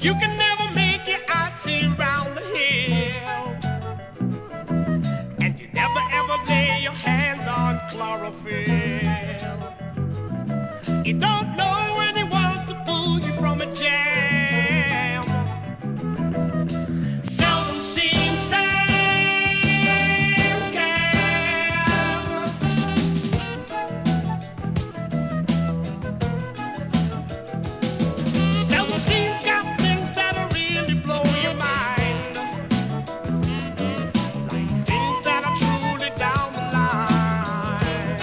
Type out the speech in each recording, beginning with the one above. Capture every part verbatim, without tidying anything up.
You can never make your eyes see round the hill, and you never ever lay your hands on chlorophyll. You don't know anyone to pull you from a jam. Seldom seen sand can. Seldom seen's got things that'll really blow your mind, like things that are truly down the line.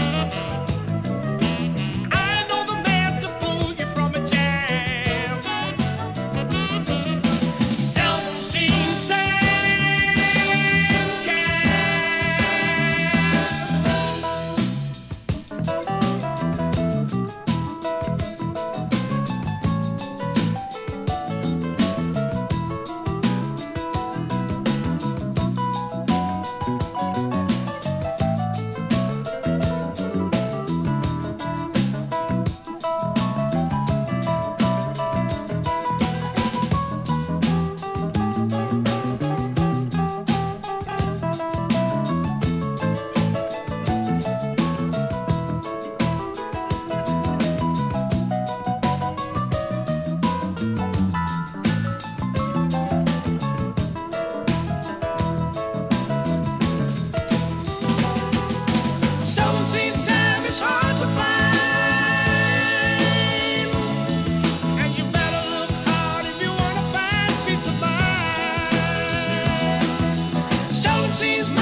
I know the man to pull you from a jam. Seldom seen sand Seldom seen Sam is hard to find, and you better look hard if you want to find peace of mind. Seldom seen's